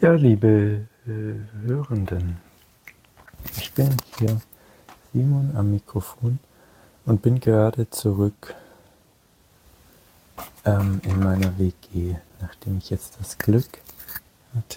Ja, liebe Hörenden, ich bin hier, Simon am Mikrofon und bin gerade zurück in meiner WG, nachdem ich jetzt das Glück hatte.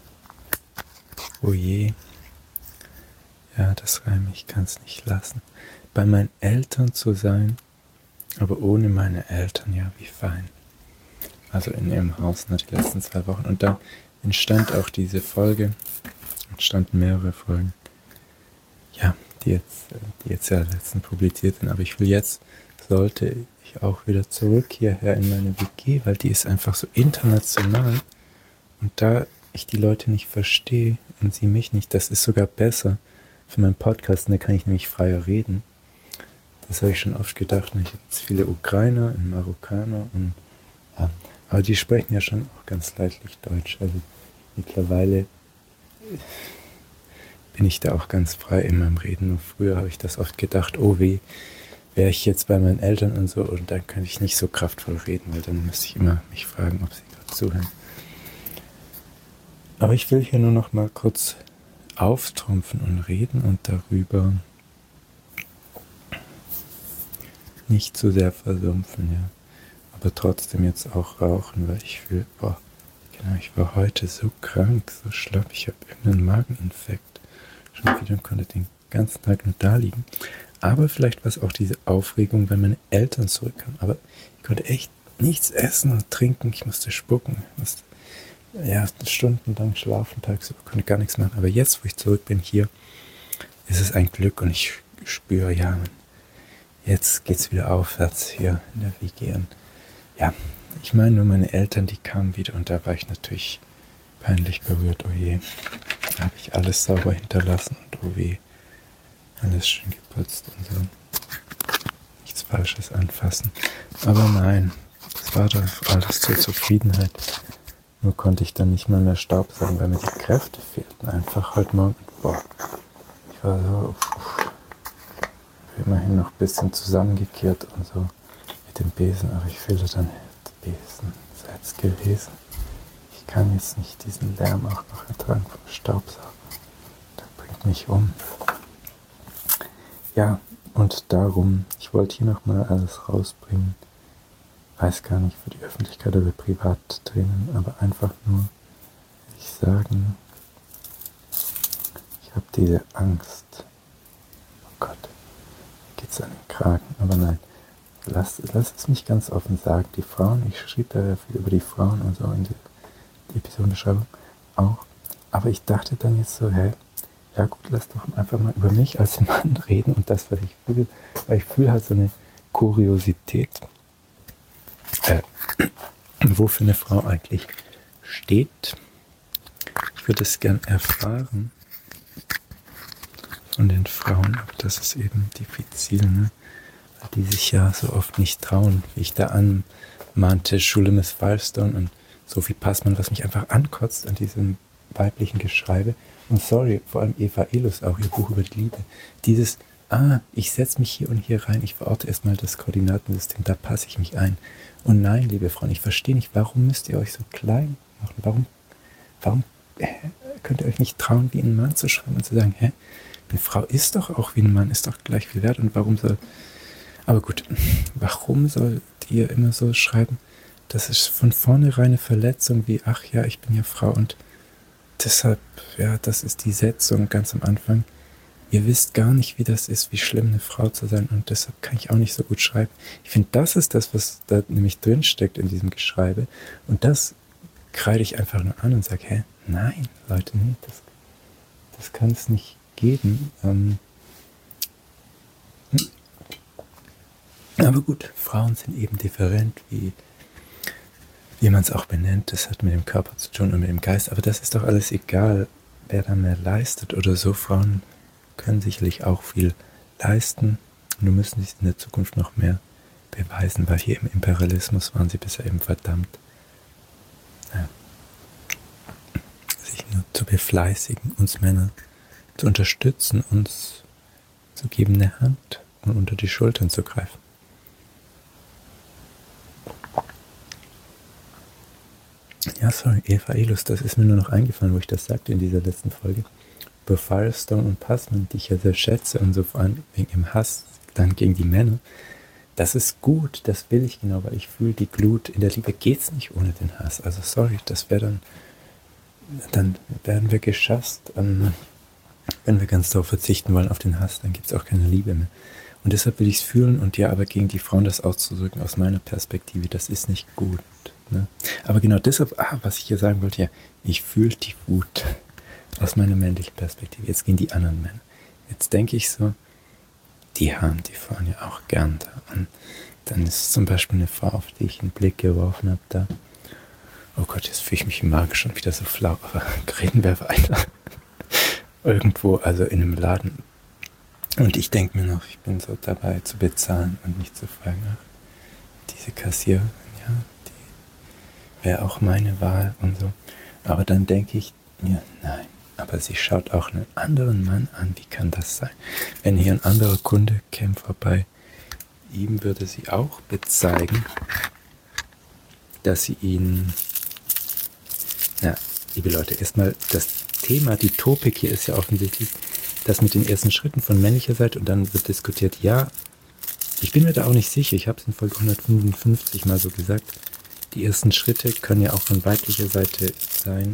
Oh je, ja, das Reim, ich kann es nicht lassen. Bei meinen Eltern zu sein, aber ohne meine Eltern, ja, wie fein. Also in ihrem Haus, ne, die letzten 2 Wochen. Und dann entstand auch diese Folge, entstanden mehrere Folgen. Ja, die jetzt ja letztens publiziert sind, aber sollte ich auch wieder zurück hierher in meine WG, weil die ist einfach so international und da ich die Leute nicht verstehe und sie mich nicht, das ist sogar besser für meinen Podcast, da kann ich nämlich freier reden. Das habe ich schon oft gedacht, ich habe jetzt viele Ukrainer und Marokkaner und ja, aber die sprechen ja schon auch ganz leidlich Deutsch, also mittlerweile bin ich da auch ganz frei in meinem Reden. Nur früher habe ich das oft gedacht, oh weh, wäre ich jetzt bei meinen Eltern und so und dann kann ich nicht so kraftvoll reden, weil dann müsste ich immer mich fragen, ob sie gerade zuhören. Aber ich will hier nur noch mal kurz auftrumpfen und reden und darüber nicht zu sehr versumpfen, ja. Aber trotzdem jetzt auch rauchen, weil ich fühle, ich war heute so krank, so schlapp, ich habe irgendeinen Mageninfekt. Schon wieder und konnte den ganzen Tag nur da liegen. Aber vielleicht war es auch diese Aufregung, wenn meine Eltern zurückkamen. Aber ich konnte echt nichts essen und trinken. Ich musste spucken. Ich musste stundenlang schlafen tagsüber, konnte gar nichts machen. Aber jetzt, wo ich zurück bin hier, ist es ein Glück und ich spüre, ja, jetzt geht's wieder aufwärts hier in der WG. Und ja, ich meine nur meine Eltern, die kamen wieder und da war ich natürlich peinlich berührt. Oh je, da habe ich alles sauber hinterlassen und oh weh, alles schön geputzt und so. Nichts Falsches anfassen. Aber nein, das war doch alles zur Zufriedenheit. Nur konnte ich dann nicht mal mehr Staubsaugen, weil mir die Kräfte fehlten. Einfach heute Morgen. Ich war so immerhin noch ein bisschen zusammengekehrt und so mit dem Besen. Aber ich fühlte dann, der Besen ist jetzt gewesen. Ich kann jetzt nicht diesen Lärm auch noch ertragen vom Staubsaugen. Der bringt mich um. Ja, und darum, ich wollte hier nochmal alles rausbringen. Weiß gar nicht, für die Öffentlichkeit oder privat drinnen, aber einfach nur, will ich sagen, ich habe diese Angst. Oh Gott, geht's an den Kragen, aber nein. Lass es mich ganz offen sagen. Die Frauen, ich schrieb da ja viel über die Frauen und so in die Episodenbeschreibung auch. Aber ich dachte dann jetzt so, ja gut, lass doch einfach mal über mich als Mann reden und das, was ich fühle. Weil ich fühle halt so eine Kuriosität, wofür eine Frau eigentlich steht. Ich würde es gern erfahren von den Frauen, aber das ist eben diffizil, ne? Weil die sich ja so oft nicht trauen, wie ich da anmahnte, Schule Miss Firestone und Sophie Passmann, was mich einfach ankotzt an diesem weiblichen Geschreibe. Und sorry, vor allem Eva Ilus, auch ihr Buch über die Liebe. Dieses, ich setze mich hier und hier rein, ich verorte erstmal das Koordinatensystem, da passe ich mich ein. Und nein, liebe Frauen, ich verstehe nicht, warum müsst ihr euch so klein machen? Warum könnt ihr euch nicht trauen, wie ein Mann zu schreiben und zu sagen, eine Frau ist doch auch wie ein Mann, ist doch gleich viel wert und aber gut, warum sollt ihr immer so schreiben? Das ist von vornherein eine Verletzung wie, ach ja, ich bin ja Frau und deshalb, ja, das ist die Setzung ganz am Anfang. Ihr wisst gar nicht, wie das ist, wie schlimm eine Frau zu sein und deshalb kann ich auch nicht so gut schreiben. Ich finde, das ist das, was da nämlich drinsteckt in diesem Geschreibe und das kreide ich einfach nur an und sage, nein, Leute, nee, das kann es nicht geben. Aber gut, Frauen sind eben different, wie man es auch benennt. Das hat mit dem Körper zu tun und mit dem Geist. Aber das ist doch alles egal, wer da mehr leistet oder so. Frauen können sicherlich auch viel leisten. Nur müssen sich in der Zukunft noch mehr beweisen, weil hier im Imperialismus waren sie bisher eben verdammt, sich nur zu befleißigen, uns Männer zu unterstützen, uns zu geben eine Hand und unter die Schultern zu greifen. Ja, sorry, Eva Elus, das ist mir nur noch eingefallen, wo ich das sagte in dieser letzten Folge. Bei Firestone und Passman, die ich ja sehr schätze und so vor allem wegen dem Hass dann gegen die Männer, das ist gut, das will ich genau, weil ich fühle, die Glut in der Liebe geht's nicht ohne den Hass. Also sorry, das wäre dann werden wir geschasst. Wenn wir ganz darauf verzichten wollen, auf den Hass, dann gibt es auch keine Liebe mehr. Und deshalb will ich es fühlen und ja, aber gegen die Frauen das auszudrücken aus meiner Perspektive, das ist nicht gut. Ne? Aber genau deshalb, was ich hier sagen wollte, ja, ich fühle die Wut aus meiner männlichen Perspektive. Jetzt gehen die anderen Männer. Jetzt denke ich so, die haben die Frauen ja auch gern da. Und dann ist zum Beispiel eine Frau, auf die ich einen Blick geworfen habe, da. Oh Gott, jetzt fühle ich mich im Magen schon wieder so flau, aber reden wir weiter. Irgendwo, also in einem Laden. Und ich denke mir noch, ich bin so dabei zu bezahlen und nicht zu fragen, ach, diese Kassiererin, ja, die wäre auch meine Wahl und so. Aber dann denke ich, ja, nein, aber sie schaut auch einen anderen Mann an, wie kann das sein? Wenn hier ein anderer Kunde käme vorbei, ihm würde sie auch bezeigen, dass sie ihn, na, liebe Leute, erstmal das Thema, die Topik hier ist ja offensichtlich das mit den ersten Schritten von männlicher Seite und dann wird diskutiert, ja, ich bin mir da auch nicht sicher, ich habe es in Folge 155 mal so gesagt, die ersten Schritte können ja auch von weiblicher Seite sein,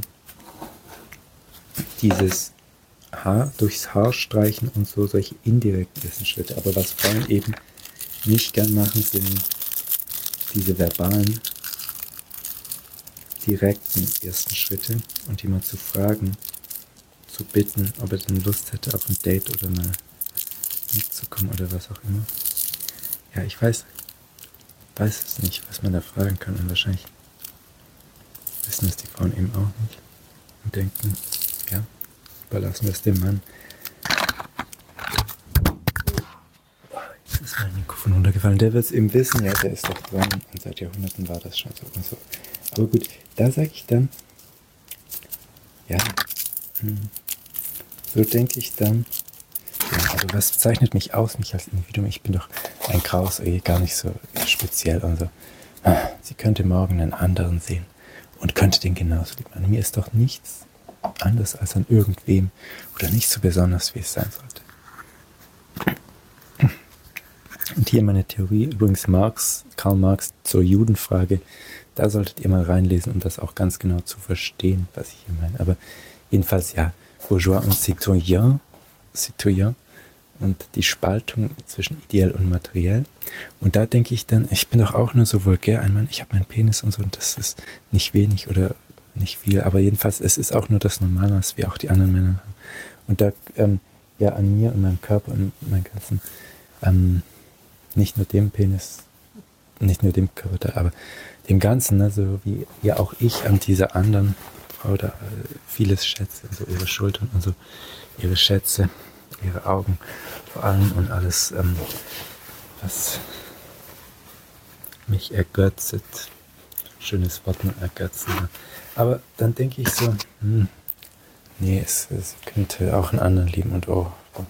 dieses Haar durchs Haar streichen und so solche indirekten ersten Schritte, aber was Frauen eben nicht gern machen, sind diese verbalen, direkten ersten Schritte und jemand zu fragen, zu bitten, ob er denn Lust hätte auf ein Date oder mal mitzukommen oder was auch immer. Ja, ich weiß es nicht, was man da fragen kann und wahrscheinlich wissen es die Frauen eben auch nicht und denken, ja, überlassen wir es dem Mann. Jetzt ist mein Mikrofon runtergefallen. Der wird es eben wissen, ja, der ist doch dran und seit Jahrhunderten war das schon so und so. Aber gut, da sage ich dann, ja, so denke ich dann, ja, also was zeichnet mich aus, mich als Individuum? Ich bin doch ein Graus, gar nicht so speziell und so. Sie könnte morgen einen anderen sehen und könnte den genauso lieben. An mir ist doch nichts anders als an irgendwem oder nicht so besonders, wie es sein sollte. Und hier meine Theorie, übrigens Karl Marx zur Judenfrage, da solltet ihr mal reinlesen, um das auch ganz genau zu verstehen, was ich hier meine. Aber jedenfalls, ja, Bourgeois und Citoyen und die Spaltung zwischen ideell und materiell. Und da denke ich dann, ich bin doch auch nur so vulgär ein Mann, ich habe meinen Penis und so und das ist nicht wenig oder nicht viel, aber jedenfalls, es ist auch nur das Normale, was wir auch die anderen Männer haben. Und da, ja, an mir und meinem Körper und meinem ganzen, nicht nur dem Penis, nicht nur dem Körper da, aber dem Ganzen, ne, so wie ja auch ich an dieser anderen Frau da vieles schätze, so ihre Schultern und so, ihre Schätze, ihre Augen vor allem und alles, was mich ergötzet. Schönes Wort mit ergötzen. Ne? Aber dann denke ich so, nee, es könnte auch einen anderen lieben und oh.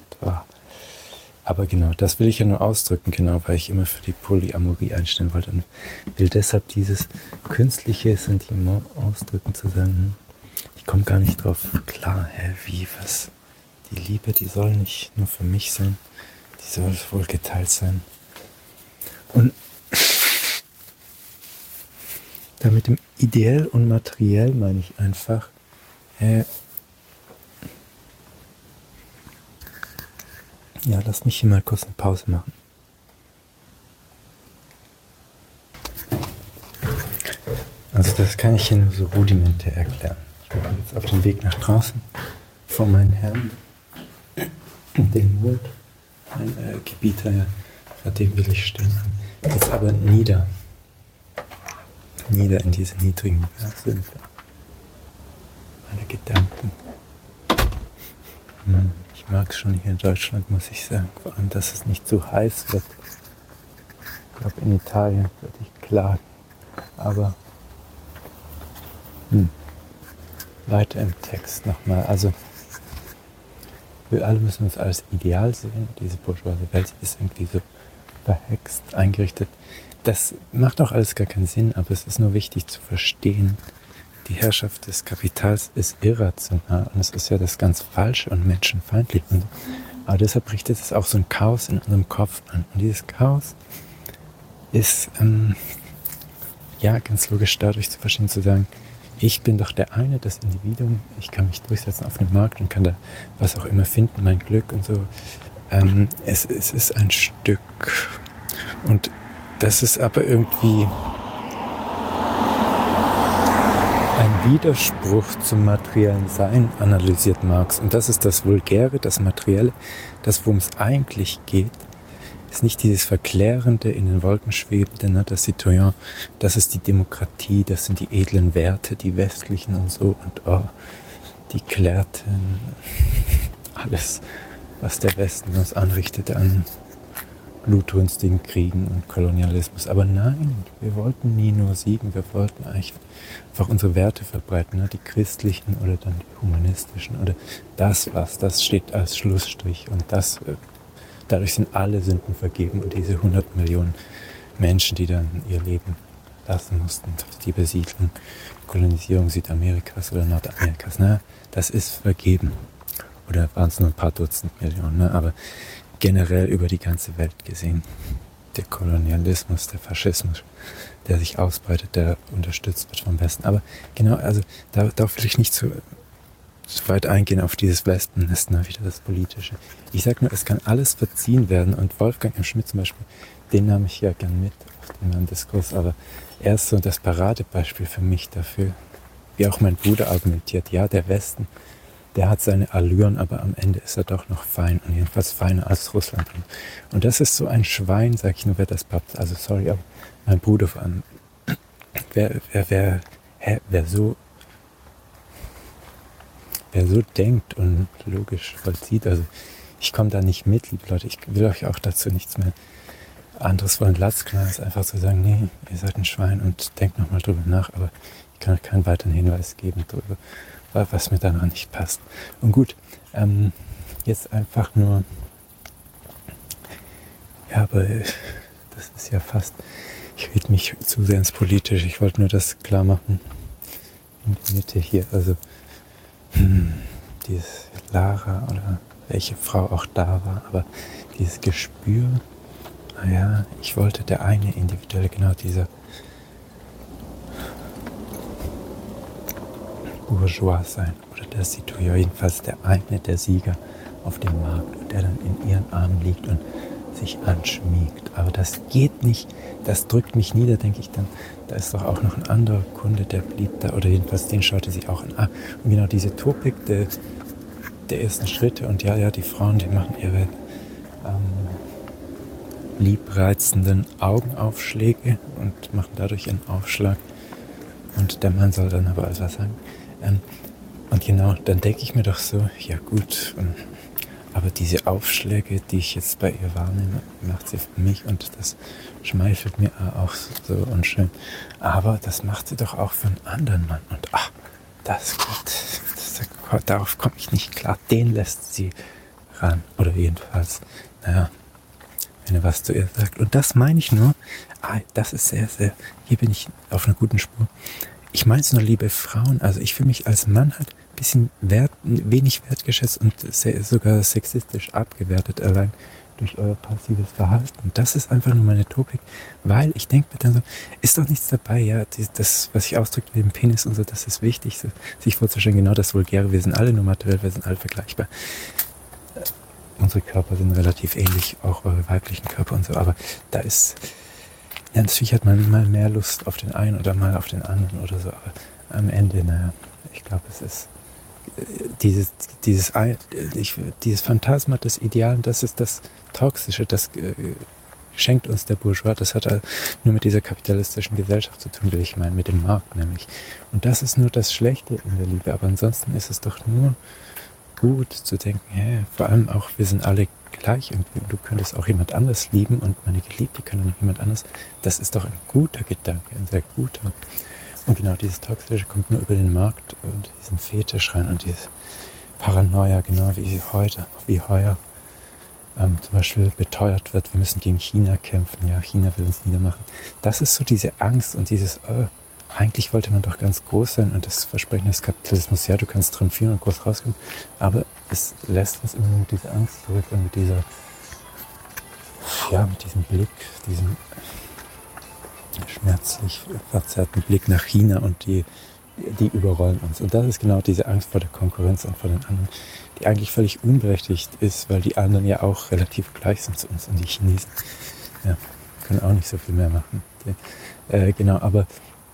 Aber genau, das will ich ja nur ausdrücken, genau, weil ich immer für die Polyamorie einstellen wollte und will deshalb dieses künstliche Sentiment ausdrücken, zu sagen, ich komme gar nicht drauf klar, wie, was, die Liebe, die soll nicht nur für mich sein, die soll wohl geteilt sein. Und da mit dem ideell und materiell meine ich einfach, ja, lass mich hier mal kurz eine Pause machen. Also das kann ich hier nur so rudimentär erklären. Ich bin jetzt auf dem Weg nach draußen vor meinen Herrn, den Mond, ein Gebieter, ja, vor dem will ich stehen. Jetzt aber nieder in diese niedrigen Sümpfe. Meine Gedanken. Ich mag es schon hier in Deutschland, muss ich sagen. Vor allem, dass es nicht zu heiß wird. Ich glaube, in Italien würde ich klagen. Aber weiter im Text nochmal. Also, wir alle müssen uns als ideal sehen. Diese bourgeoise Welt ist irgendwie so verhext, eingerichtet. Das macht auch alles gar keinen Sinn, aber es ist nur wichtig zu verstehen, die Herrschaft des Kapitals ist irrational und es ist ja das ganz Falsche und menschenfeindlich. Aber deshalb richtet es auch so ein Chaos in unserem Kopf an. Und dieses Chaos ist ganz logisch dadurch zu verstehen, zu sagen, ich bin doch der eine, das Individuum, ich kann mich durchsetzen auf dem Markt und kann da was auch immer finden, mein Glück und so. Es ist ein Stück. Und das ist aber irgendwie ein Widerspruch zum materiellen Sein, analysiert Marx. Und das ist das Vulgäre, das Materielle, das, worum es eigentlich geht, ist nicht dieses Verklärende, in den Wolken schwebende, ne, das Citoyen, das ist die Demokratie, das sind die edlen Werte, die westlichen und so, und die klärten alles, was der Westen uns anrichtet an blutrünstigen Kriegen und Kolonialismus. Aber nein, wir wollten nie nur siegen, wir wollten eigentlich einfach unsere Werte verbreiten, ne? Die christlichen oder dann die humanistischen oder das steht als Schlussstrich und dadurch sind alle Sünden vergeben und diese 100 Millionen Menschen, die dann ihr Leben lassen mussten, die Besiedlung, Kolonisierung Südamerikas oder Nordamerikas, ne? Das ist vergeben. Oder waren es nur ein paar Dutzend Millionen, ne? Aber generell über die ganze Welt gesehen. Der Kolonialismus, der Faschismus, der sich ausbreitet, der unterstützt wird vom Westen. Aber genau, also da will ich nicht zu weit eingehen auf dieses Wespennest, wieder das Politische. Ich sage nur, es kann alles verziehen werden und Wolfgang M. Schmidt zum Beispiel, den nahm ich ja gern mit auf den Diskurs, aber er ist so das Paradebeispiel für mich dafür, wie auch mein Bruder argumentiert, ja, der Westen, der hat seine Allüren, aber am Ende ist er doch noch fein und jedenfalls feiner als Russland. Und das ist so ein Schwein, sag ich nur, wer das pappt. Also sorry, aber mein Bruder vor allem, wer so denkt und logisch vollzieht, also ich komme da nicht mit, liebe Leute, ich will euch auch dazu nichts mehr anderes von Latz knallen, als einfach zu sagen, nee, ihr seid ein Schwein und denkt nochmal drüber nach, aber ich kann euch keinen weiteren Hinweis geben darüber, was mir da noch nicht passt. Und gut, jetzt einfach nur, ja, aber das ist ja fast, ich rede mich zu sehr ins Politische, ich wollte nur das klar machen, in der Mitte hier, also dieses Lara oder welche Frau auch da war, aber dieses Gespür, naja, ich wollte der eine individuelle, genau dieser Bourgeois sein oder der Citoyen, jedenfalls der eine, der Sieger auf dem Markt, der dann in ihren Armen liegt und sich anschmiegt. Aber das geht nicht, das drückt mich nieder, denke ich dann. Da ist doch auch noch ein anderer Kunde, der blieb da, oder jedenfalls den schaute sie auch an. Und genau diese Topik der ersten Schritte und ja, die Frauen, die machen ihre liebreizenden Augenaufschläge und machen dadurch einen Aufschlag und der Mann soll dann aber was sagen. Und genau, dann denke ich mir doch so, ja gut, aber diese Aufschläge, die ich jetzt bei ihr wahrnehme, macht sie für mich und das schmeichelt mir auch so unschön. Aber das macht sie doch auch für einen anderen Mann und darauf komme ich nicht klar, den lässt sie ran. Oder jedenfalls, naja, wenn er was zu ihr sagt. Und das meine ich nur, das ist sehr, sehr, hier bin ich auf einer guten Spur. Ich meine es nur, liebe Frauen, also ich fühle mich als Mann halt ein bisschen wenig wertgeschätzt und sogar sexistisch abgewertet, allein durch euer passives Verhalten. Das ist einfach nur meine Topik, weil ich denke mir dann so, ist doch nichts dabei, ja, das, was ich ausdrücke mit dem Penis und so, das ist wichtig, sich vorzustellen, genau das Vulgäre, wir sind alle nur materiell, wir sind alle vergleichbar. Unsere Körper sind relativ ähnlich, auch eure weiblichen Körper und so, aber da ist, ja, natürlich hat man mal mehr Lust auf den einen oder mal auf den anderen oder so, aber am Ende, naja, ich glaube, es ist dieses Phantasma des Idealen, das ist das Toxische, das schenkt uns der Bourgeois, das hat nur mit dieser kapitalistischen Gesellschaft zu tun, will ich meinen, mit dem Markt nämlich. Und das ist nur das Schlechte in der Liebe, aber ansonsten ist es doch nur gut zu denken, vor allem auch, wir sind alle gleich und du könntest auch jemand anderes lieben und meine Geliebte kann noch jemand anderes. Das ist doch ein guter Gedanke, ein sehr guter. Und genau dieses Toxische kommt nur über den Markt und diesen Fetisch rein und dieses Paranoia, genau wie heuer zum Beispiel beteuert wird, wir müssen gegen China kämpfen, ja, China will uns niedermachen. Das ist so diese Angst und dieses, eigentlich wollte man doch ganz groß sein und das Versprechen des Kapitalismus, ja, du kannst triumphieren und groß rauskommen, aber es lässt uns immer mit dieser Angst zurück und mit dieser, ja, mit diesem Blick, diesem schmerzlich verzerrten Blick nach China und die überrollen uns. Und das ist genau diese Angst vor der Konkurrenz und vor den anderen, die eigentlich völlig unberechtigt ist, weil die anderen ja auch relativ gleich sind zu uns und die Chinesen, ja, können auch nicht so viel mehr machen. Genau, aber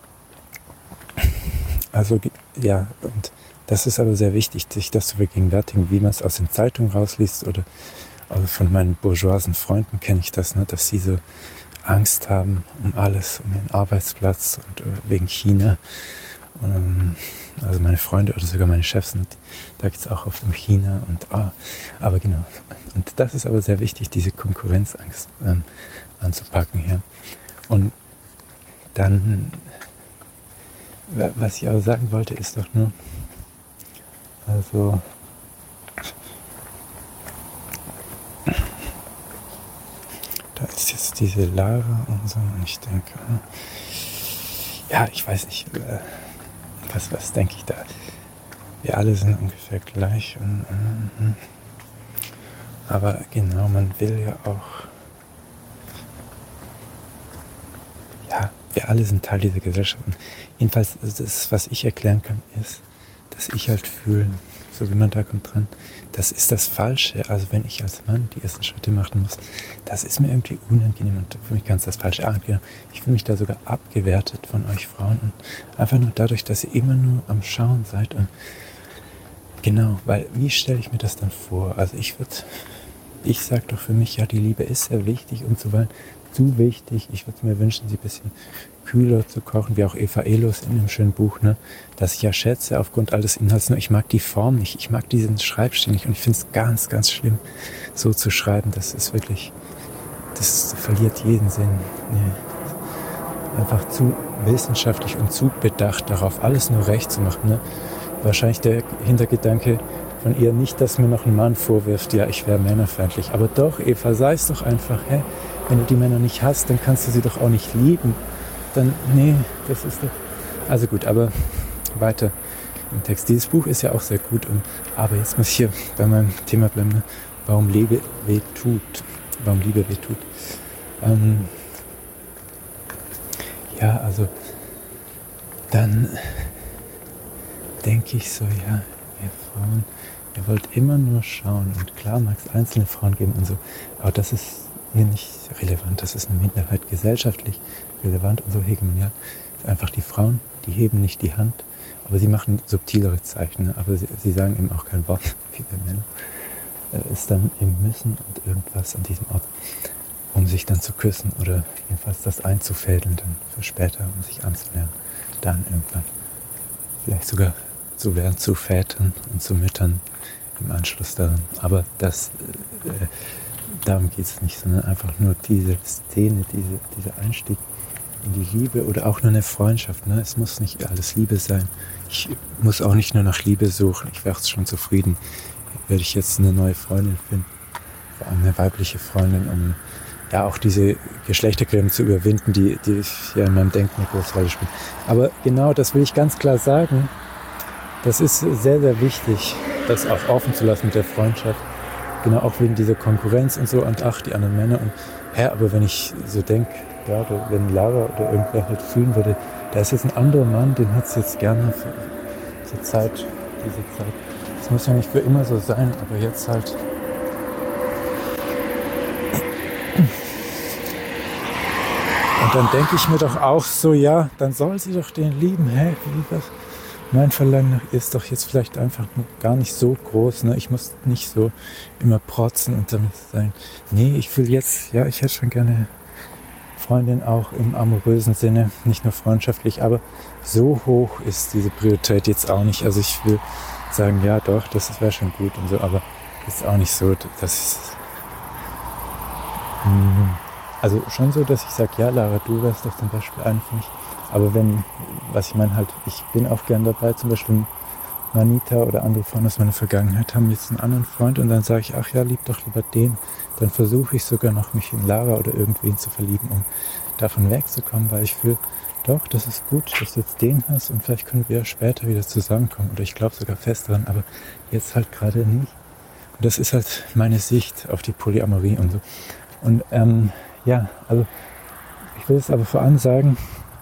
also ja, und das ist aber sehr wichtig, sich das zu vergegenwärtigen, wie man es aus den Zeitungen rausliest oder also von meinen bourgeoisen Freunden kenne ich das, ne, dass sie so Angst haben um alles, um ihren Arbeitsplatz und wegen China. Also meine Freunde oder sogar meine Chefs, da geht es auch oft um China und aber genau. Und das ist aber sehr wichtig, diese Konkurrenzangst anzupacken hier. Und dann, was ich aber sagen wollte, ist doch nur, also da ist jetzt diese Lara und so und ich denke, ja, ich weiß nicht, was denke ich da? Wir alle sind ungefähr gleich. Aber genau, man will ja auch, ja, wir alle sind Teil dieser Gesellschaft. Und jedenfalls, das, was ich erklären kann, ist, dass ich halt fühle, so wie man da kommt dran, das ist das Falsche. Also wenn ich als Mann die ersten Schritte machen muss, das ist mir irgendwie unangenehm und für mich ganz das Falsche. Ich fühle mich da sogar abgewertet von euch Frauen und einfach nur dadurch, dass ihr immer nur am Schauen seid. Und genau, weil wie stelle ich mir das dann vor? Also ich sage doch für mich, ja, die Liebe ist sehr wichtig und zuweilen zu wichtig. Ich würde mir wünschen, sie ein bisschen kühler zu kochen, wie auch Eva Ehlers in dem schönen Buch, ne, dass ich ja schätze aufgrund all des Inhalts, nur ich mag die Form nicht, ich mag diesen Schreibstil nicht und ich finde es ganz, ganz schlimm, so zu schreiben, das ist wirklich, das verliert jeden Sinn. Nee. Einfach zu wissenschaftlich und zu bedacht darauf, alles nur recht zu machen. Ne? Wahrscheinlich der Hintergedanke von ihr nicht, dass mir noch ein Mann vorwirft, ja, ich wäre männerfeindlich, aber doch, Eva, sei es doch einfach, hä? Wenn du die Männer nicht hast, dann kannst du sie doch auch nicht lieben. Dann, nee, das ist doch... Also gut, aber weiter im Text. Dieses Buch ist ja auch sehr gut. Aber jetzt muss ich hier bei meinem Thema bleiben. Ne? Warum Liebe weh tut. Warum Liebe weh tut. Ja, also dann denke ich so, ja, ihr Frauen, ihr wollt immer nur schauen. Und klar mag es einzelne Frauen geben und so. Aber das ist hier nicht relevant. Das ist eine Minderheit gesellschaftlich relevant und so hegemonial. Einfach die Frauen, die heben nicht die Hand, aber sie machen subtilere Zeichen. Ne? Aber sie sagen eben auch kein Wort, wie wir Männer. Ist dann im Müssen und irgendwas an diesem Ort, um sich dann zu küssen oder jedenfalls das einzufädeln dann für später, um sich anzulernen. Dann irgendwann vielleicht sogar zu werden zu Vätern und zu Müttern im Anschluss daran. Aber das darum geht es nicht, sondern einfach nur diese Szene, dieser Einstieg in die Liebe oder auch nur eine Freundschaft. Ne? Es muss nicht alles Liebe sein. Ich muss auch nicht nur nach Liebe suchen. Ich wäre schon zufrieden, werde ich jetzt eine neue Freundin finden, vor allem eine weibliche Freundin, um ja auch diese Geschlechtergräben zu überwinden, die ja in meinem Denken eine große Rolle spielen. Aber genau, das will ich ganz klar sagen. Das ist sehr, sehr wichtig, das auch offen zu lassen mit der Freundschaft. Genau, auch wegen dieser Konkurrenz und so und die anderen Männer und aber wenn ich so denke, ja, wenn Lara oder irgendwer halt fühlen würde, da ist jetzt ein anderer Mann, den hat es jetzt gerne für diese Zeit. Das muss ja nicht für immer so sein, aber jetzt halt. Und dann denke ich mir doch auch so, ja, dann soll sie doch den lieben, wie was? Mein Verlangen nach ihr ist doch jetzt vielleicht einfach gar nicht so groß. Ne? Ich muss nicht so immer protzen und damit sagen, nee, ich will jetzt, ja, ich hätte schon gerne Freundin auch im amorösen Sinne, nicht nur freundschaftlich, aber so hoch ist diese Priorität jetzt auch nicht. Also ich will sagen, ja doch, das wäre schon gut und so, aber ist auch nicht so, dass ich also schon so, dass ich sage, ja Lara, du wärst doch zum Beispiel eine für mich. Aber was ich meine halt, ich bin auch gern dabei, zum Beispiel Manita oder andere Frauen aus meiner Vergangenheit haben jetzt einen anderen Freund und dann sage ich, ach ja, lieb doch lieber den. Dann versuche ich sogar noch, mich in Lara oder irgendwen zu verlieben, um davon wegzukommen, weil ich fühle, doch, das ist gut, dass du jetzt den hast und vielleicht können wir später wieder zusammenkommen oder ich glaube sogar fest daran, aber jetzt halt gerade nicht. Und das ist halt meine Sicht auf die Polyamorie und so. Und ja, also ich will es aber vor allem sagen,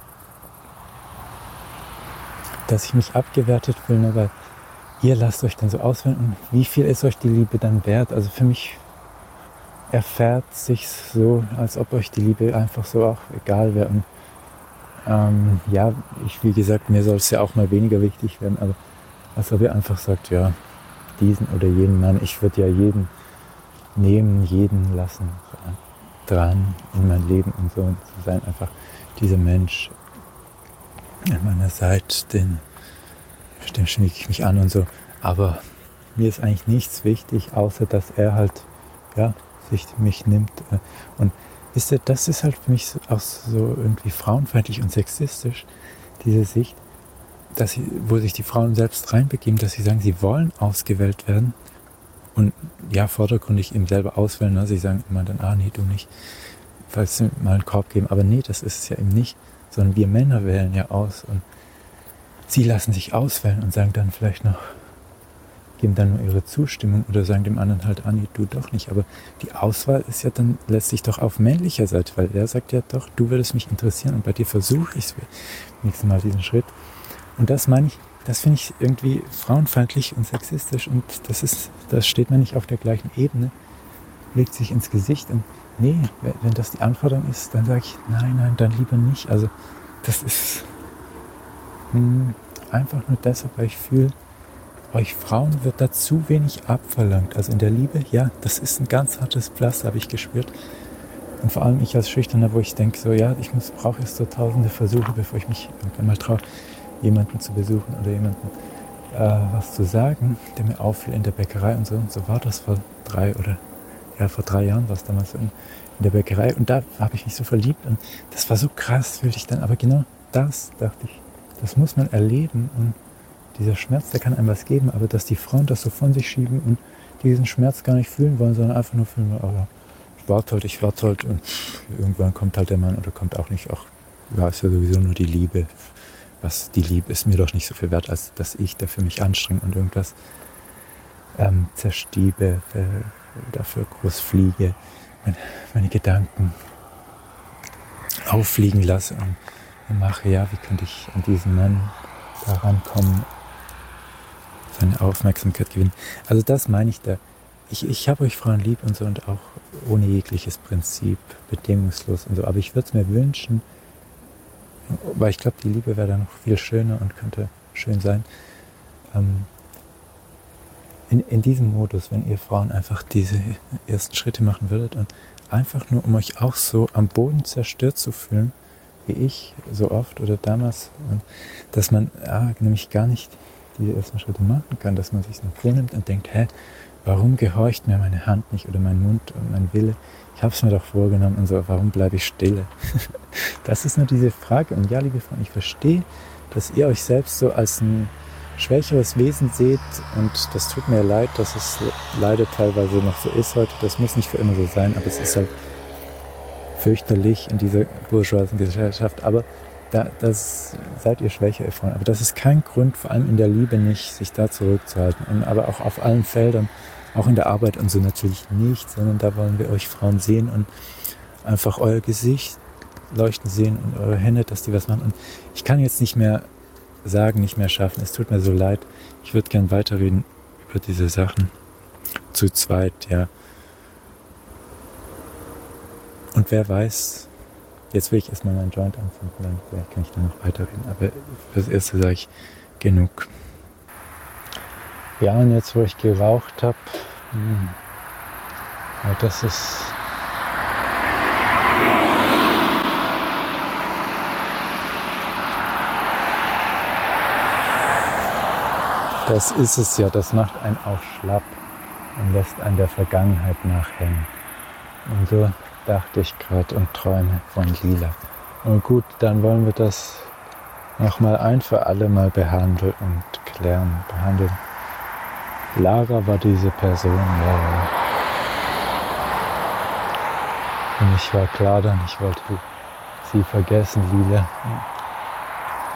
dass ich mich abgewertet fühle, weil ihr lasst euch dann so auswählen und wie viel ist euch die Liebe dann wert? Also für mich erfährt sich so, als ob euch die Liebe einfach so auch egal wäre. Und ja, wie gesagt, mir soll es ja auch mal weniger wichtig werden, aber als ob ihr einfach sagt, ja, diesen oder jenen Mann, ich würde ja jeden nehmen, jeden lassen, so dran in mein Leben und so und zu sein, einfach dieser Mensch an meiner Seite, dem schmiege ich mich an und so, aber mir ist eigentlich nichts wichtig, außer dass er halt, ja, sich mich nimmt und wisst ihr, das ist halt für mich auch so irgendwie frauenfeindlich und sexistisch, diese Sicht, wo sich die Frauen selbst reinbegeben, dass sie sagen, sie wollen ausgewählt werden und ja, vordergründig eben selber auswählen. Ne? Sie sagen immer dann, nee, du nicht, falls sie mal einen Korb geben. Aber nee, das ist es ja eben nicht, sondern wir Männer wählen ja aus und sie lassen sich auswählen und sagen dann vielleicht noch, geben dann nur ihre Zustimmung oder sagen dem anderen halt, nee, du doch nicht. Aber die Auswahl ist ja dann letztlich doch auf männlicher Seite, weil er sagt ja doch, du würdest mich interessieren und bei dir versuche ich es nächstes Mal diesen Schritt. Und das meine ich, das finde ich irgendwie frauenfeindlich und sexistisch und das steht mir nicht auf der gleichen Ebene, legt sich ins Gesicht und nee, wenn das die Anforderung ist, dann sage ich, nein, dann lieber nicht. Also das ist einfach nur deshalb, weil ich fühle, euch Frauen wird da zu wenig abverlangt. Also in der Liebe, ja, das ist ein ganz hartes Pflaster, habe ich gespürt. Und vor allem ich als Schüchterner, wo ich denke, so ja, brauche erst so tausende Versuche, bevor ich mich irgendwann mal traue, jemanden zu besuchen oder jemanden was zu sagen, der mir auffiel in der Bäckerei und so. Und so war das vor 3 Jahren war es damals so in der Bäckerei. Und da habe ich mich so verliebt und das war so krass, fühlte ich dann. Aber genau das, dachte ich, das muss man erleben und dieser Schmerz, der kann einem was geben, aber dass die Frauen das so von sich schieben und diesen Schmerz gar nicht fühlen wollen, sondern einfach nur fühlen, aber ich warte halt und irgendwann kommt halt der Mann oder kommt auch nicht, auch ja, ist ja sowieso nur die Liebe. Die Liebe ist mir doch nicht so viel wert, als dass ich dafür mich anstrenge und irgendwas zerstiebe, dafür groß fliege, meine Gedanken auffliegen lasse und mache, ja, wie könnte ich an diesen Mann da rankommen, seine Aufmerksamkeit gewinnen. Also das meine ich da. Ich habe euch Frauen lieb und so und auch ohne jegliches Prinzip, bedingungslos und so, aber ich würde es mir wünschen, weil ich glaube, die Liebe wäre da noch viel schöner und könnte schön sein. In diesem Modus, wenn ihr Frauen einfach diese ersten Schritte machen würdet und einfach nur, um euch auch so am Boden zerstört zu fühlen, wie ich so oft oder damals, dass man nämlich gar nicht diese ersten Schritte machen kann, dass man sich noch vornimmt und denkt, warum gehorcht mir meine Hand nicht oder mein Mund und mein Wille? Ich habe es mir doch vorgenommen und so, warum bleibe ich stille? Das ist nur diese Frage. Und ja, liebe Freunde, ich verstehe, dass ihr euch selbst so als ein schwächeres Wesen seht und das tut mir leid, dass es leider teilweise noch so ist heute. Das muss nicht für immer so sein, aber es ist halt fürchterlich in dieser bourgeoisen Gesellschaft. Aber das seid ihr schwächer, ihr Freunde. Aber das ist kein Grund, vor allem in der Liebe nicht, sich da zurückzuhalten. Aber auch auf allen Feldern, auch in der Arbeit und so natürlich nicht, sondern da wollen wir euch Frauen sehen und einfach euer Gesicht leuchten sehen und eure Hände, dass die was machen. Und ich kann jetzt nicht mehr sagen, nicht mehr schaffen. Es tut mir so leid. Ich würde gern weiterreden über diese Sachen. Zu zweit, ja. Und wer weiß, jetzt will ich erstmal meinen Joint anfangen, dann vielleicht kann ich dann noch weiterreden. Aber fürs Erste sage ich genug. Ja, und jetzt, wo ich geraucht habe, das ist... Das ist es ja, das macht einen auch schlapp und lässt einen der Vergangenheit nachhängen. Und so dachte ich gerade und träume von Lila. Und gut, dann wollen wir das nochmal ein für alle Mal behandeln und klären. Lara war diese Person, ja. Und ich war klar dann, ich wollte sie vergessen, Lila.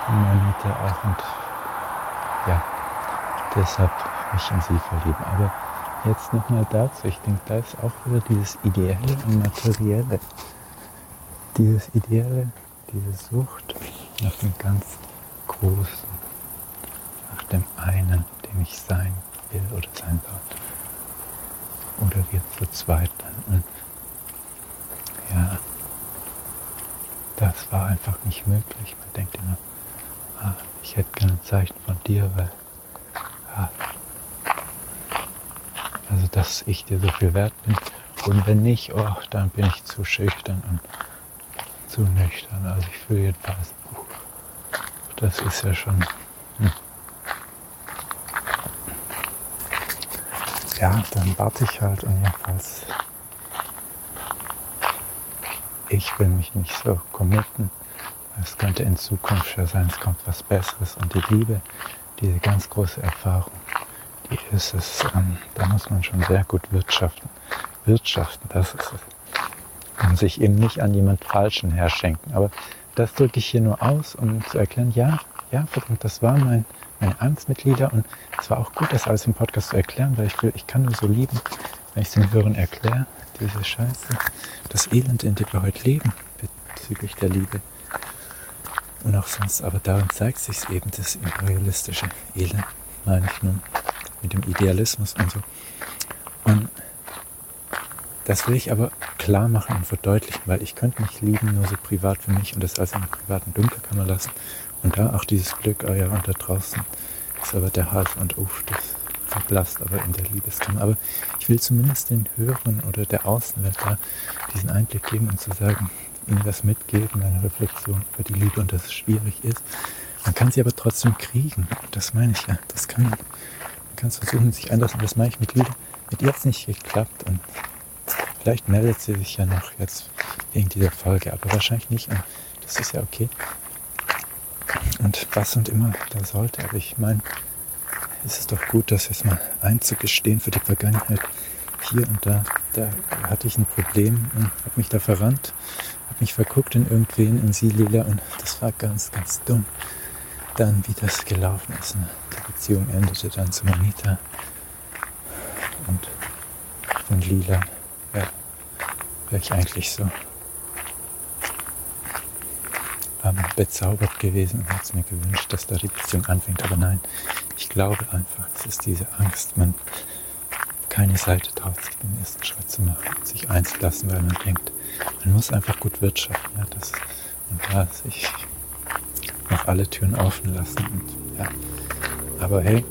Manita auch und ja, deshalb mich in sie verlieben. Aber jetzt nochmal dazu, ich denke, da ist auch wieder dieses Ideelle und Materielle. Dieses Ideelle, diese Sucht nach dem ganz Großen, nach dem einen, dem ich sein will oder sein sollte. Oder wir zu zweit dann. Und ja, das war einfach nicht möglich. Man denkt immer, ich hätte gerne ein Zeichen von dir, weil also dass ich dir so viel wert bin. Und wenn nicht, dann bin ich zu schüchtern und zu nüchtern. Also ich fühle jedenfalls, das ist ja schon... Ja, dann warte ich halt und jedenfalls, ich will mich nicht so committen. Es könnte in Zukunft ja sein, es kommt was Besseres und die Liebe, diese ganz große Erfahrung, die ist es, da muss man schon sehr gut wirtschaften. Wirtschaften, das ist es. Und sich eben nicht an jemand Falschen herschenken. Aber das drücke ich hier nur aus, um zu erklären, ja, verdammt, das war meine Angstmitglieder und es war auch gut, das alles im Podcast zu erklären, weil ich kann nur so lieben, wenn ich es den Hörern erkläre, diese Scheiße, das Elend, in dem wir heute leben, bezüglich der Liebe und auch sonst, aber darin zeigt sich eben das imperialistische Elend, meine ich nun, mit dem Idealismus und so. Und das will ich aber klar machen und verdeutlichen, weil ich könnte mich lieben nur so privat für mich und das alles in der privaten Dunkelkammer lassen. Und da auch dieses Glück, und da draußen ist aber der Hals und das verblasst aber in der Liebeskammer. Aber ich will zumindest den Hörern oder der Außenwelt da diesen Einblick geben und zu sagen, ihnen das mitgeben, eine Reflexion über die Liebe und dass es schwierig ist. Man kann sie aber trotzdem kriegen. Das meine ich ja. Das kann man kann es versuchen, sich anders, und das meine ich mit Liebe. Mit ihr hat es nicht geklappt und vielleicht meldet sie sich ja noch jetzt wegen dieser Folge, aber wahrscheinlich nicht. Und das ist ja okay. Und was und immer da sollte. Aber ich meine, es ist doch gut, das jetzt mal einzugestehen für die Vergangenheit. Hier und da hatte ich ein Problem und habe mich da verrannt, habe mich verguckt in irgendwen, in sie, Lila, und das war ganz, ganz dumm. Dann, wie das gelaufen ist. Ne? Die Beziehung endete dann zu Manita und von Lila wäre ich eigentlich so bezaubert gewesen und hätte es mir gewünscht, dass da die Beziehung anfängt. Aber nein, ich glaube einfach, es ist diese Angst, man keine Seite traut, sich den ersten Schritt zu machen, sich einzulassen, weil man denkt, man muss einfach gut wirtschaften. Ja, und da sich noch alle Türen offen lassen. Und, ja. Aber hey,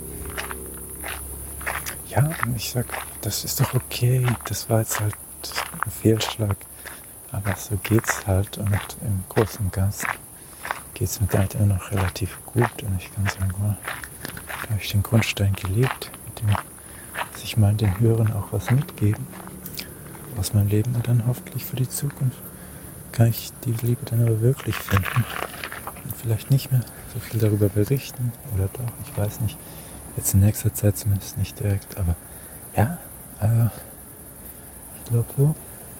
ja, ich sag, das ist doch okay, das war jetzt halt ein Fehlschlag, aber so geht's halt und im Großen und Ganzen geht's mir damit immer noch relativ gut und ich kann sagen, da habe ich den Grundstein gelegt, mit dem sich mal den Hörern auch was mitgeben aus meinem Leben und dann hoffentlich für die Zukunft kann ich die Liebe dann aber wirklich finden und vielleicht nicht mehr so viel darüber berichten oder doch, ich weiß nicht, jetzt in nächster Zeit zumindest nicht direkt, aber ja, ich glaube so.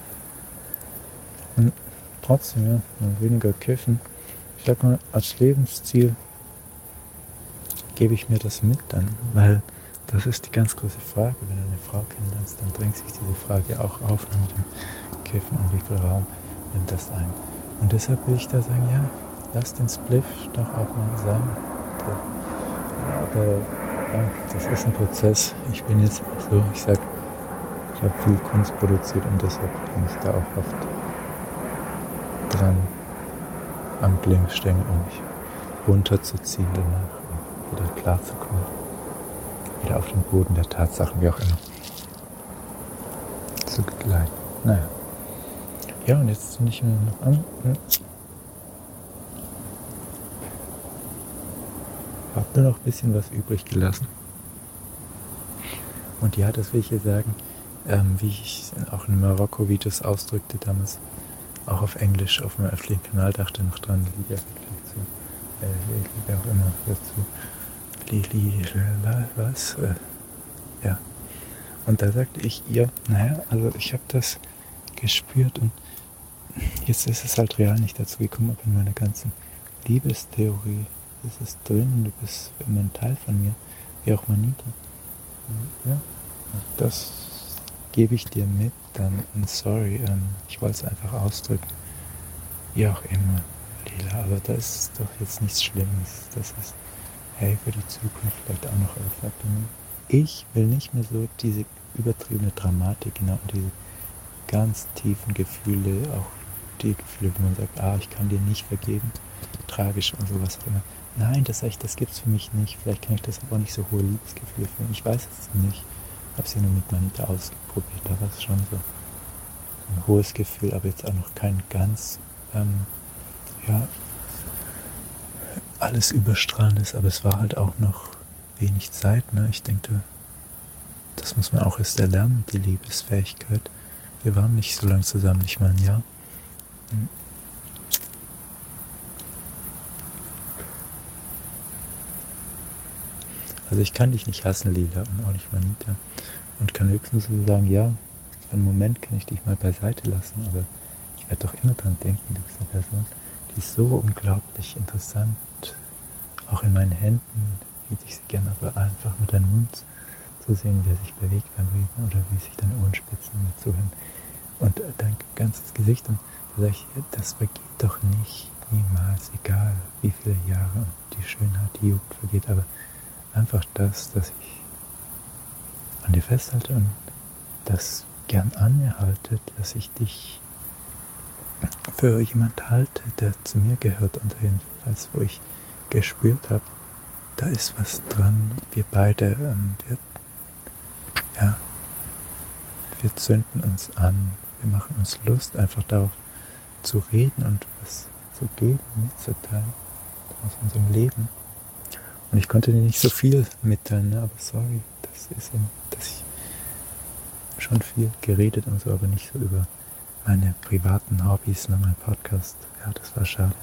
Und trotzdem, ja, mal weniger kiffen. Ich sag mal, als Lebensziel gebe ich mir das mit dann, weil das ist die ganz große Frage. Wenn du eine Frau kennenlernst, dann drängt sich diese Frage auch auf mit dem Kiffen und wie viel Raum nimmt das ein. Und deshalb will ich da sagen, ja, lass den Spliff doch auch mal sein. Aber ja, das ist ein Prozess. Ich bin jetzt so, ich habe viel Kunst produziert und deshalb bin ich da auch oft dran am Glimmstängel, um mich runterzuziehen danach und wieder klarzukommen. Wieder auf den Boden der Tatsachen, wie auch immer, zu gleiten. Naja. Ja, und jetzt zünde ich mir noch an. Hab nur noch ein bisschen was übrig gelassen. Und ja, das will ich hier sagen, wie ich auch in Marokko-Videos ausdrückte damals, auch auf Englisch auf meinem öffentlichen Kanal, dachte noch dran, Liebe auch immer dazu. Was? Ja. Und da sagte ich ihr, also ich habe das gespürt und jetzt ist es halt real nicht dazu gekommen, aber in meiner ganzen Liebestheorie es ist drin, du bist immer ein Teil von mir, wie auch Manita. Ja, das gebe ich dir mit, dann sorry, ich wollte es einfach ausdrücken, wie auch immer, Lila, aber das ist doch jetzt nichts Schlimmes, das ist, hey, für die Zukunft vielleicht auch noch etwas. Ich will nicht mehr so diese übertriebene Dramatik, genau, und diese ganz tiefen Gefühle, auch die Gefühle, wo man sagt, ich kann dir nicht vergeben, tragisch und sowas auch immer. Nein, das gibt's für mich nicht. Vielleicht kann ich das aber auch nicht so hohe Liebesgefühle fühlen. Ich weiß es nicht. Ich habe sie nur mit Manita ausprobiert. Da war es schon so ein hohes Gefühl, aber jetzt auch noch kein ganz, alles überstrahlendes. Aber es war halt auch noch wenig Zeit. Ne? Ich denke, das muss man auch erst erlernen, die Liebesfähigkeit. Wir waren nicht so lange zusammen, nicht mal ein Jahr. Also ich kann dich nicht hassen, Lila, und auch nicht Manita. Und kann höchstens so sagen, ja, für einen Moment kann ich dich mal beiseite lassen, aber ich werde doch immer dran denken, du bist eine Person, die ist so unglaublich interessant. Auch in meinen Händen hielt ich sie gerne, aber einfach mit deinem Mund zu sehen, wie er sich bewegt beim Reden oder wie sich deine Ohrenspitzen mir zuhören. Und dein ganzes Gesicht, und da sage ich, das vergeht doch nicht, niemals, egal wie viele Jahre und die Schönheit, die Jugend vergeht, aber einfach das, dass ich an dir festhalte und das gern an mir halte, dass ich dich für jemand halte, der zu mir gehört und jedenfalls, wo ich gespürt habe, da ist was dran, wir beide, wir zünden uns an, wir machen uns Lust, einfach darauf zu reden und was zu geben, mitzuteilen aus unserem Leben. Und ich konnte dir nicht so viel mitteilen, ne? Aber sorry, das ist eben, dass ich schon viel geredet und so, aber nicht so über meine privaten Hobbys, ne, mein Podcast. Ja, das war schade.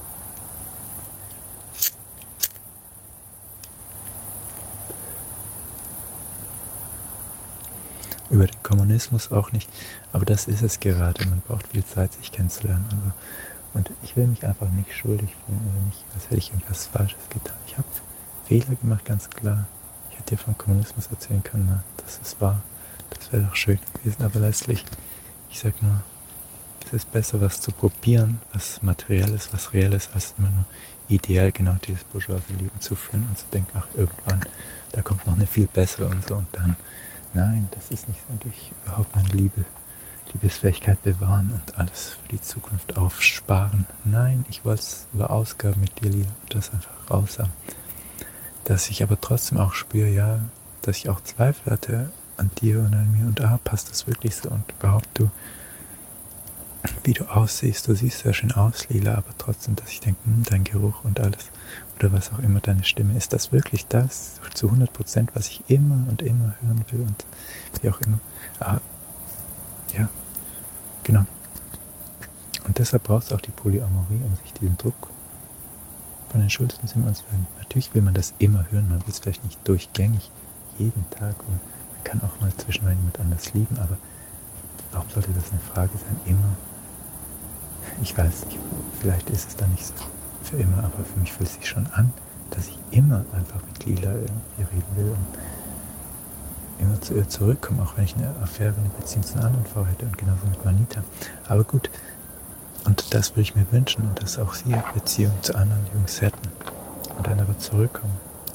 Über den Kommunismus auch nicht, aber das ist es gerade. Man braucht viel Zeit, sich kennenzulernen. Also, und ich will mich einfach nicht schuldig fühlen oder nicht, als hätte ich irgendwas Falsches getan. Ich habe Fehler gemacht, ganz klar. Ich hätte dir vom Kommunismus erzählen können, na, das ist wahr. Das wäre doch schön gewesen, aber letztlich, ich sag nur, es ist besser, was zu probieren, was Materielles, was Reelles, als immer nur ideell genau dieses bourgeoise Leben zu führen und zu denken, ach, irgendwann, da kommt noch eine viel bessere und so und dann. Nein, das ist nicht so. Durch überhaupt meine Liebesfähigkeit bewahren und alles für die Zukunft aufsparen. Nein, ich wollte es über Ausgaben mit dir, Lila, das einfach raus haben. Dass ich aber trotzdem auch spüre, ja, dass ich auch Zweifel hatte an dir und an mir und passt das wirklich so und überhaupt wie du aussiehst, du siehst sehr schön aus, Lila, aber trotzdem, dass ich denke, dein Geruch und alles oder was auch immer, deine Stimme, ist das wirklich das zu 100%, was ich immer und immer hören will und wie auch immer. Ja, genau. Und deshalb brauchst du auch die Polyamorie, um sich diesen Druck von den Schultern zu nehmen. Natürlich will man das immer hören, man will es vielleicht nicht durchgängig jeden Tag und man kann auch mal zwischendurch jemand anders lieben, aber warum sollte das eine Frage sein, immer? Ich weiß nicht, vielleicht ist es dann nicht so für immer, aber für mich fühlt es sich schon an, dass ich immer einfach mit Lila irgendwie reden will und immer zu ihr zurückkomme, auch wenn ich eine Affäre, eine Beziehung zu einer anderen Frau hätte und genauso mit Manita. Aber gut, und das würde ich mir wünschen und dass auch sie eine Beziehung zu anderen Jungs hätten und dann aber zurückkommen.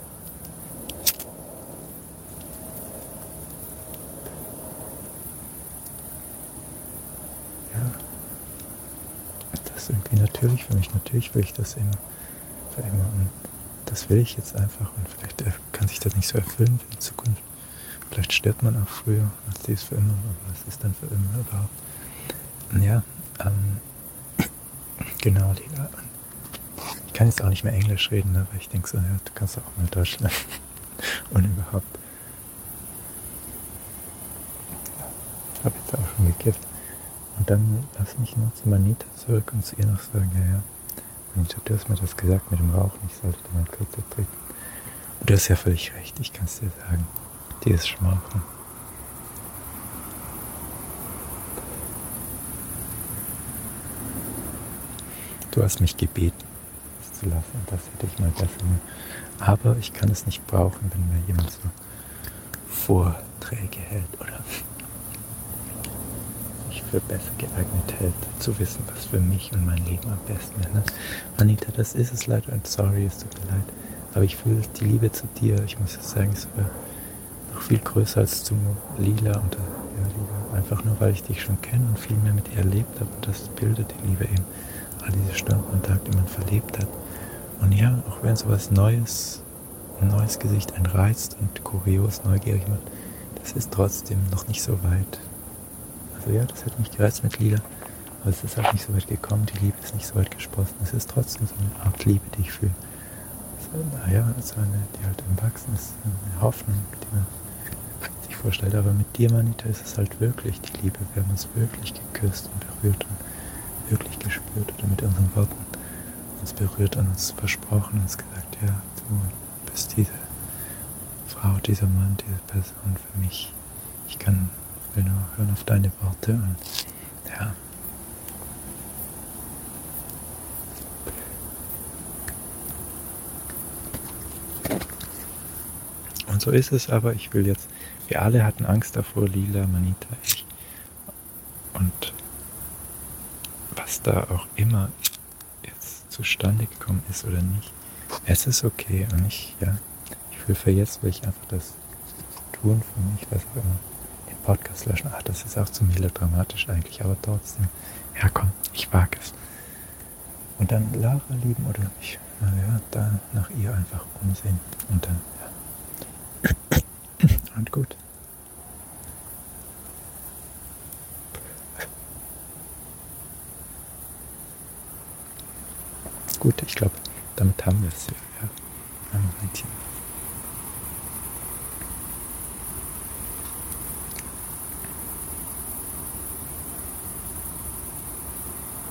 Irgendwie natürlich für mich, natürlich will ich das immer für immer und das will ich jetzt einfach und vielleicht kann sich das nicht so erfüllen für die Zukunft. Vielleicht stirbt man auch früher, als dies für immer, aber was ist dann für immer überhaupt? Ja, genau, Lila. Ich kann jetzt auch nicht mehr Englisch reden, ne, weil ich denke so, ja, du kannst auch mal Deutsch lernen und überhaupt. Ich habe jetzt auch schon gekifft. Und dann lass mich nur zu Manita zurück und zu ihr noch sagen, ja, Manita, du hast mir das gesagt mit dem Rauchen, ich sollte da mal kürzer treten. Und du hast ja völlig recht, ich kann es dir sagen, dieses Schmauchen. Du hast mich gebeten, es zu lassen. Und das hätte ich mal besser gemacht. Aber ich kann es nicht brauchen, wenn mir jemand so Vorträge hält oder sich für besser geeignet hält, zu wissen, was für mich und mein Leben am besten ist. Ne? Anita, das ist es leider und sorry, es tut mir leid. Aber ich fühle die Liebe zu dir, ich muss jetzt sagen, ist noch viel größer als zu Lila und Lila. Einfach nur, weil ich dich schon kenne und viel mehr mit ihr erlebt habe. Und das bildet die Liebe eben. All diese Stunden und Tag, die man verlebt hat. Und ja, auch wenn sowas Neues, ein neues Gesicht einen reizt und kurios, neugierig macht, das ist trotzdem noch nicht so weit. Also ja, das hat mich gereizt mit Lila, aber es ist halt nicht so weit gekommen, die Liebe ist nicht so weit gesprossen. Es ist trotzdem so eine Art Liebe, die ich fühle. Naja, so eine, die halt im Wachsen ist, eine Hoffnung, die man sich vorstellt. Aber mit dir, Manita, ist es halt wirklich die Liebe. Wir haben uns wirklich geküsst und berührt und wirklich gespürt oder mit unseren Worten uns berührt und uns versprochen und uns gesagt, ja, du bist diese Frau, dieser Mann, diese Person für mich. Ich will nur hören auf deine Worte und ja. Und so ist es, aber ich will jetzt, wir alle hatten Angst davor, Lila, Manita, ich. Und was da auch immer jetzt zustande gekommen ist oder nicht, es ist okay und ich will für jetzt, will ich einfach das tun für mich, was auch immer, den Podcast löschen. Ach, das ist auch zu melodramatisch eigentlich, aber trotzdem, ja komm, ich wage es. Und dann Lara lieben oder mich, naja, da nach ihr einfach umsehen und dann, ja. Und gut. Gut, ich glaube, damit haben wir es. Ja. Ein Momentchen.